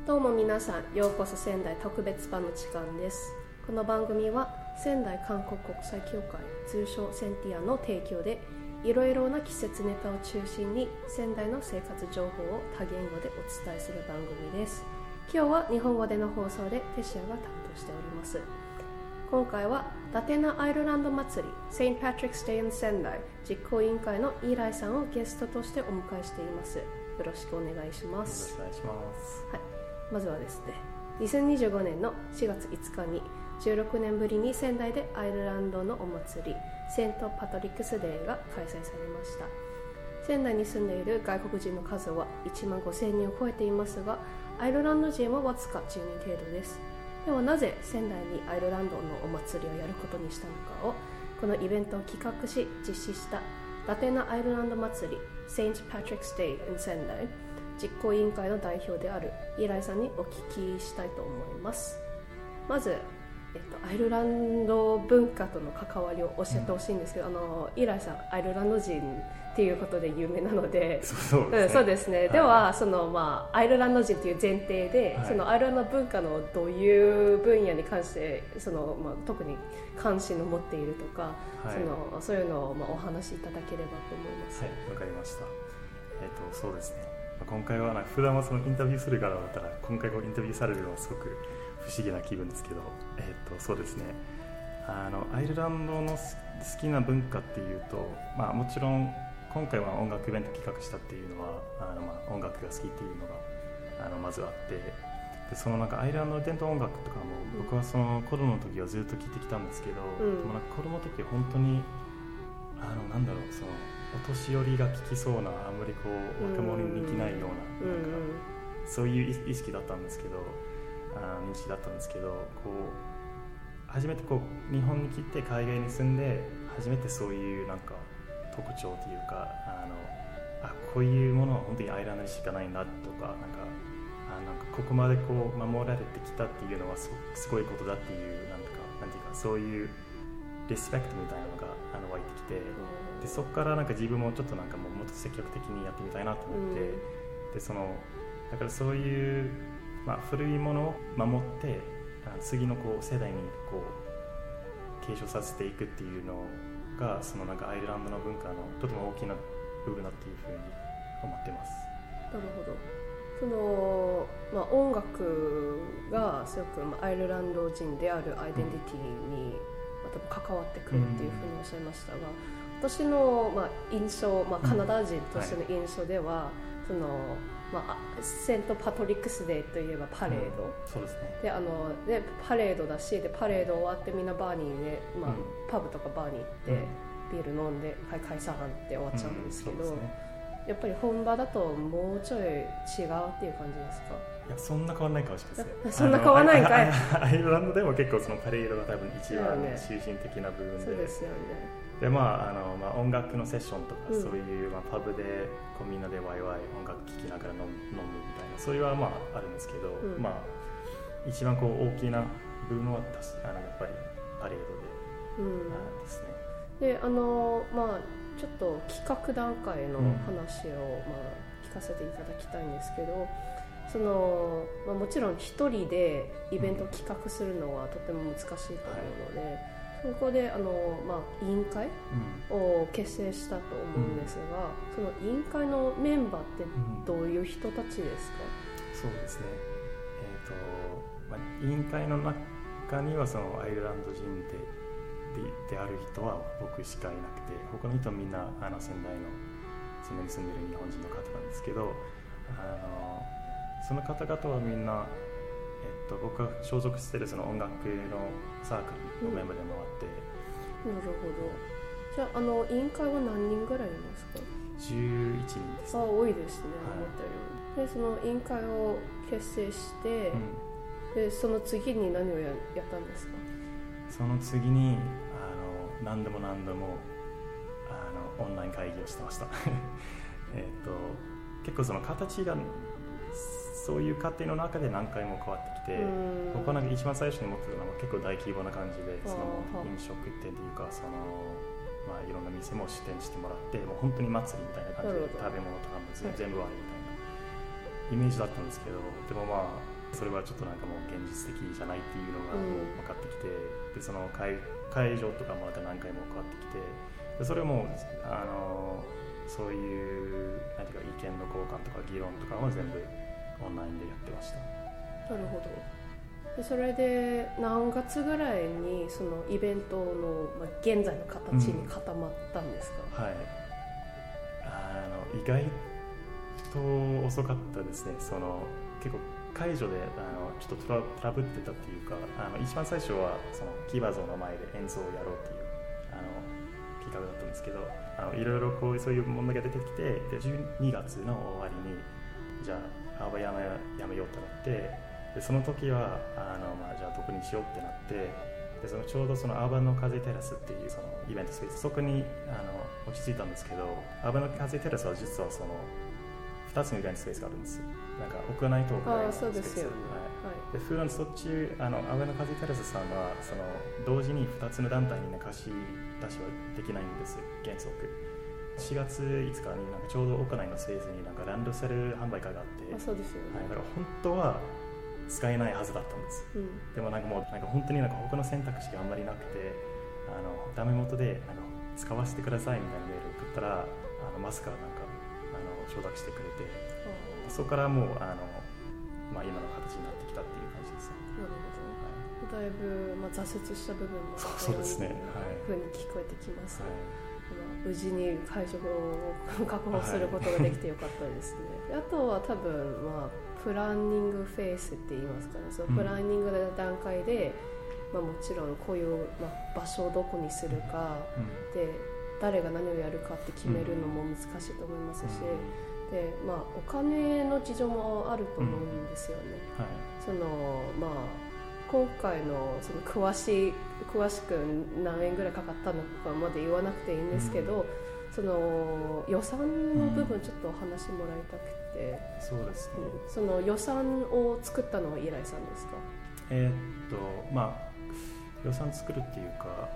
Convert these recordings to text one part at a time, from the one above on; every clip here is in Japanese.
どうも皆さん、ようこそ仙台特別版の時間です。この番組は仙台韓国国際協会、通称センティアの提供で、いろいろな季節ネタを中心に仙台の生活情報を多言語でお伝えする番組です。今日は日本語での放送でテシアが担当しております。今回はダテナアイルランド祭り St. Patrick's Day in 仙台実行委員会のイーライさんをゲストとしてお迎えしています。よろしくお願いします。 よろしくお願いします。 はい、まずはですね、2025年の4月5日に16年ぶりに仙台でアイルランドのお祭りセントパトリックスデーが開催されました。仙台に住んでいる外国人の数は1万5000人を超えていますが、アイルランド人はわずか10人程度です。ではなぜ仙台にアイルランドのお祭りをやることにしたのかを、このイベントを企画し実施したダテナアイルランド祭り St. Patrick's Day in 仙台実行委員会の代表であるイーライさんにお聞きしたいと思います。まず、アイルランド文化との関わりを教えてほしいんですけど、イーライさんアイルランド人っていうことで有名なので、そうですね、はい、ではアイルランド人という前提で、はい、そのアイルランド文化のどういう分野に関して特に関心を持っているとか、はい、そういうのをお話しいただければと思います。 はい、わかりました。そうですね、今回は普段はそのインタビューする側だったら、今回インタビューされるのはすごく不思議な気分ですけど、そうですね、アイルランドの好きな文化っていうと、もちろん今回は音楽イベント企画したっていうのは音楽が好きっていうのがまずあって、でそのアイルランドの伝統音楽とかも、僕はその子供の時はずっと聴いてきたんですけど、でも子供の時は本当にそのお年寄りが聴きそうな、あんまり若者に似てないような、そういう意識だったんですけど、認識だったんですけど、初めて日本に来て海外に住んで初めてそういう特徴というか、こういうものは本当にアイルランドにしかないなとか、ここまで守られてきたっていうのはすごいことだっていう、なんていうか、そういうリスペクトみたいなのが湧いてきて、でそこから自分もちょっともっと積極的にやってみたいなと思って、でだからそういう、古いものを守って次の世代に継承させていくっていうのが、そのアイルランドの文化のとても大きな部分だっていうふうに思ってます。 なるほど。音楽がすごくアイルランド人であるアイデンティティに関わってくるっていうふうにおっしゃいましたが、私の印象、カナダ人としての印象では、セントパトリックスデーといえばパレード、 そうですね、 でパレードだし、でパレード終わってみんなバーにね、パブとかバーに行って、ビール飲んで解散って終わっちゃうんですけど、やっぱり本場だともうちょい違うっていう感じですか？ いや、そんな変わらないかもしれないですね。 そんな変わらないんかい。 アイルランドでも結構そのパレードが多分一番中心的な部分で、 そうですよね。 で音楽のセッションとか、そういうパブでみんなでワイワイ音楽聴きながら飲むみたいな、そういうはあるんですけど、一番大きな部分はやっぱりパレードで、ですね。 でちょっと企画段階の話を聞かせていただきたいんですけど、もちろん一人でイベントを企画するのはとても難しいと思うので、そこで委員会を結成したと思うんですが、その委員会のメンバーってどういう人たちですか？ そうですね、委員会の中にはそのアイルランド人である人は僕しかいなくて、他の人はみんな仙台に住んでる日本人の方なんですけど、その方々はみんな、僕が所属しているその音楽のサークルのメンバーでもあって、 なるほど。じゃあ、委員会は何人ぐらいいますか ？11人です、ね。 多いですね、思ったより。でその委員会を結成して、でその次に何をやったんですか？ その次に何度もオンライン会議をしてました結構その形がそういう過程の中で何回も変わってきて、僕は一番最初に持ってたのは結構大規模な感じで、その飲食店というかいろんな店も出店してもらって、もう本当に祭りみたいな感じで食べ物とかも全部あるみたいなイメージだったんですけど、でもそれはちょっとなんかもう現実的じゃないっていうのがもう分かってきて、でその会場とかもまた何回も変わってきて、でそれもそういうなんていうか意見の交換とか議論とかも全部オンラインでやってました。 なるほど。でそれで何月ぐらいにそのイベントの、現在の形に固まったんですか？ はい、意外と遅かったですね。その結構会場でちょっとトラブってたっていうか、一番最初はそのキーバー像の前で演奏をやろうっていう企画だったんですけど、いろいろそういう問題が出てきて、で12月の終わりにじゃあアーバやめようってなって、でその時はじゃあどこにしようってなって、でそのちょうどそのアーバンの風テラスっていうそのイベントスペース、そこに落ち着いたんですけど、アーバンの風テラスは実はその2つのイベントスペースがあるんです。なんか屋内と屋外のスペース。 そうですよね。 で普段そっちアーバンの風テラスさんはその同時に2つの団体に貸し出しはできないんです、原則。4月5日になんかちょうど屋内のスペースになんかランドセル販売会があって、 そうですよね。 だから本当は使えないはずだったんです、でもなんかもうなんか本当になんか他の選択肢があんまりなくて、ダメ元でなんか使わせてくださいみたいなメールを送ったらマスカなんか承諾してくれて、そこからもう今の形になってきたっていう感じです。 なるほど、だいぶ、挫折した部分もそうですね、 ふうに聞こえてきます、無事に会場を確保することができてよかったですね、あとは多分、プランニングフェースって言いますかね、そのプランニングの段階で、もちろんこういう、場所をどこにするか、で誰が何をやるかって決めるのも難しいと思いますし、でお金の事情もあると思うんですよね、その今回のその詳しく何円ぐらいかかったのかまで言わなくていいんですけど、その予算の部分ちょっとお話もらいたくて、 そうですね、 その予算を作ったのはイライさんですか？ 予算作るっていうか、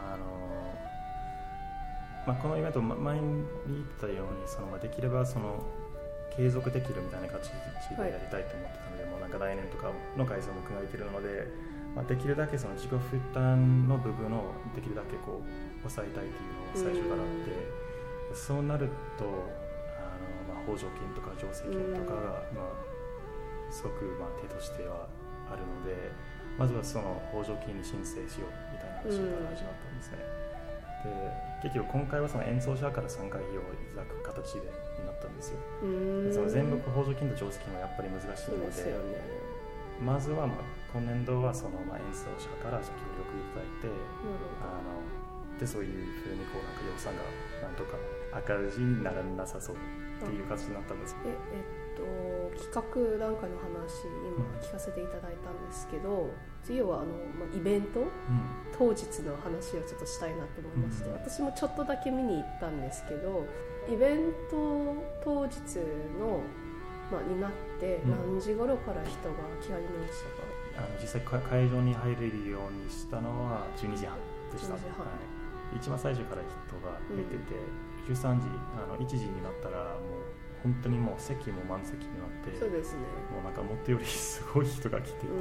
このイベント前に言ったようにできれば継続できるみたいな形でやりたいと思ってたので、もうなんか来年とかの開催も考えているので、できるだけその自己負担の部分をできるだけこう抑えたいというのが最初からあって、そうなると補助金とか助成金とかがすごく手としてはあるので、まずはその補助金に申請しようみたいな話から始まったんですね。で結局今回はその演奏者から参加費用をいただく形になったんですよ。その全部補助金と助成金はやっぱり難しいので、まずは今年度はその演奏者から協力いただいて、でそういうふうになんか予算がなんとか赤字にならなさそうっていう形になったんです。 企画段階の話今聞かせていただいたんですけど、次はイベント、当日の話をちょっとしたいなと思いまして、私もちょっとだけ見に行ったんですけど、イベント当日の、になって何時頃から人が来始めましたか？ 実際会場に入れるようにしたのは12時半でした。一番最初から人が入ってて、13時1時になったらもう本当にもう席も満席になって、 そうですね、 もうなんかもっとよりすごい人が来てて、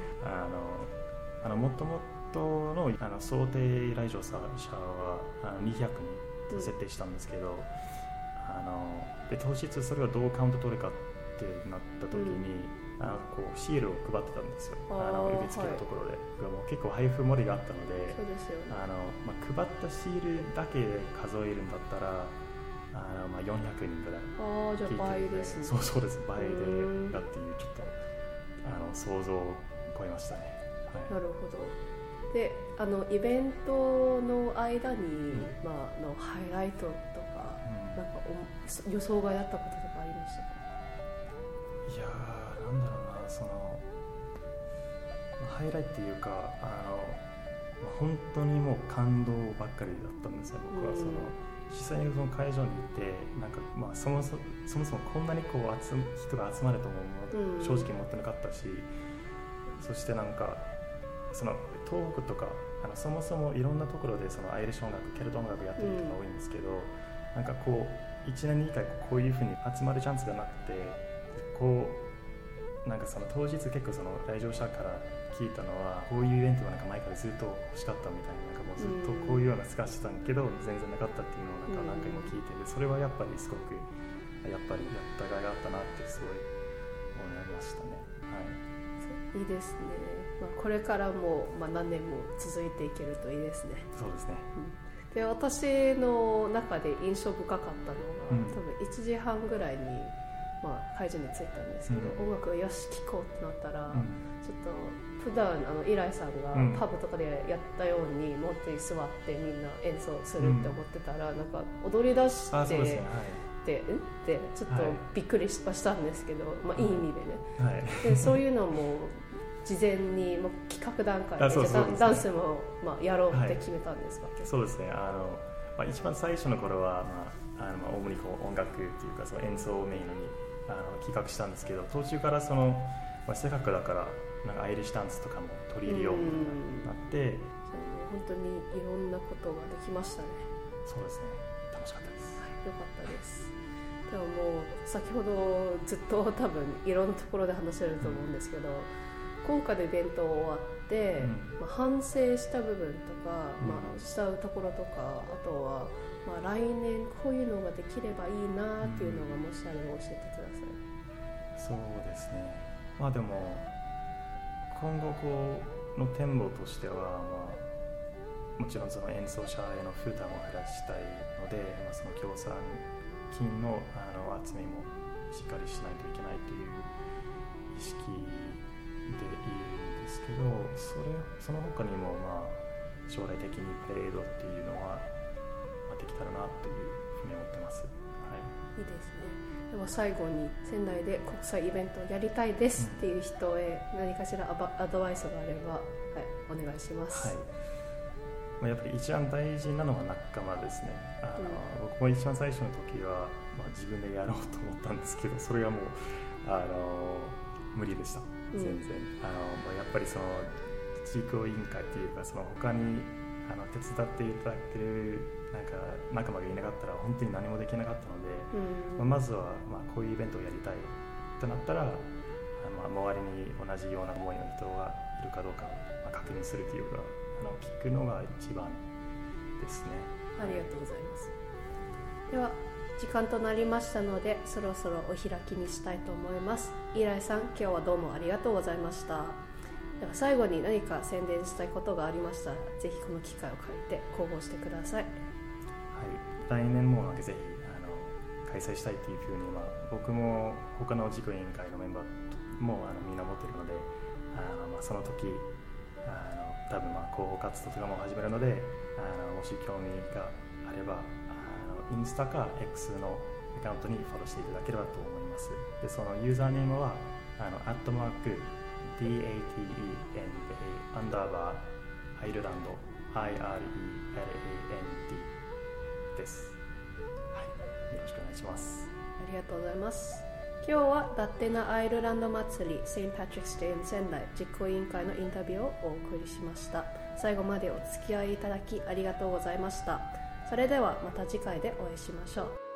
もともとの想定来場者は200人と設定したんですけど、で当日それをどうカウント取るかってなった時に、こうシールを配ってたんですよ、受付のところで、もう結構配布盛りがあったので、 そうですよね、 配ったシールだけ数えるんだったら400人ぐらい。 じゃあ倍ですね。 そうです、倍でだっていうちょっと想像を超えましたね。 なるほど。でイベントの間に、のハイライトとか、なんか予想外だったこととかありましたか？ いやー、なんだろうな、そのハイライトっていうか本当にもう感動ばっかりだったんですよ。僕は実際にその会場に行ってなんか、そもそもこんなにこう人が集まるとも正直思ってなかったし、そしてなんかその東北とかそもそもいろんなところでそのアイリッシュ音楽、ケルト音楽やってる人が多いんですけど、なんかこう1年に1回こういうふうに集まるチャンスがなくて、こうなんかその当日結構その来場者から聞いたのは、こういうイベントがなんか前からずっと欲しかったみたいな、なんかもうずっとこういうような探してたんけど全然なかったっていうのをなんか何回も聞いてて、それはやっぱりすごくやっぱりやった甲斐があったなってすごい思いましたね。はい、 いいですね。これからも何年も続いていけるといいですね。 そうですね。 で、私の中で印象深かったのが、多分1時半ぐらいに会場に着いたんですけど、音楽をよし聴こうってなったら、ちょっと普段イライさんがパブとかでやったようにもっと座ってみんな演奏するって思ってたら、なんか踊り出して、ってちょっとびっくりしたんですけど、いい意味でね、でそういうのも事前にもう企画段階でダンスもやろうって決めたんですか？ そうですね。一番最初の頃は、主に音楽っていうかその演奏をメインに企画したんですけど、途中からその、せっかくだからなんかアイリッシュダンスとかも取り入れようみたいになって、 本当にいろんなことができましたね。 そうですね。楽しかったです。 よかったです。でももう先ほどずっと多分いろんなところで話せると思うんですけど、今回のイベント終わって、反省した部分とか、したところとか、あとは、来年こういうのができればいいなっていうのがもしあれば教えてください。 そうですね。でも今後の展望としては、もちろんその演奏者への負担を減らしたいので、その協賛金の集めもしっかりしないといけないという意識でいいんですけど、その他にも将来的にパレードっていうのはできたらなというふうに思ってます。はい、 いいですね。でも最後に仙台で国際イベントをやりたいですっていう人へ何かしらアドバイスがあれば、お願いします。 やっぱり一番大事なのは仲間ですね。僕も一番最初の時は、自分でやろうと思ったんですけど、それがもう無理でした。全然。やっぱりその実行委員会というか、その他に手伝っていただける仲間がいなかったら本当に何もできなかったので、まずはこういうイベントをやりたいとなったら、周りに同じような思いの人がいるかどうか確認するというか、聞くのが一番ですね。 ありがとうございます。では時間となりましたので、そろそろお開きにしたいと思います。イライさん、今日はどうもありがとうございました。では最後に何か宣伝したいことがありましたら、ぜひこの機会を借りて広報してください。 来年もぜひ開催したいというふうに、僕も他の実行委員会のメンバーもみんな思っているので、その時多分広報活動とかも始めるので、もし興味があればインスタか X のアカウントにフォローしていただければと思います。で、そのユーザーネームは@DATENA_アイルランド IRELAND です。よろしくお願いします。 ありがとうございます。今日はダッテナアイルランド祭り St. Patrick's Day in 仙台実行委員会のインタビューをお送りしました。最後までお付き合いいただきありがとうございました。それではまた次回でお会いしましょう。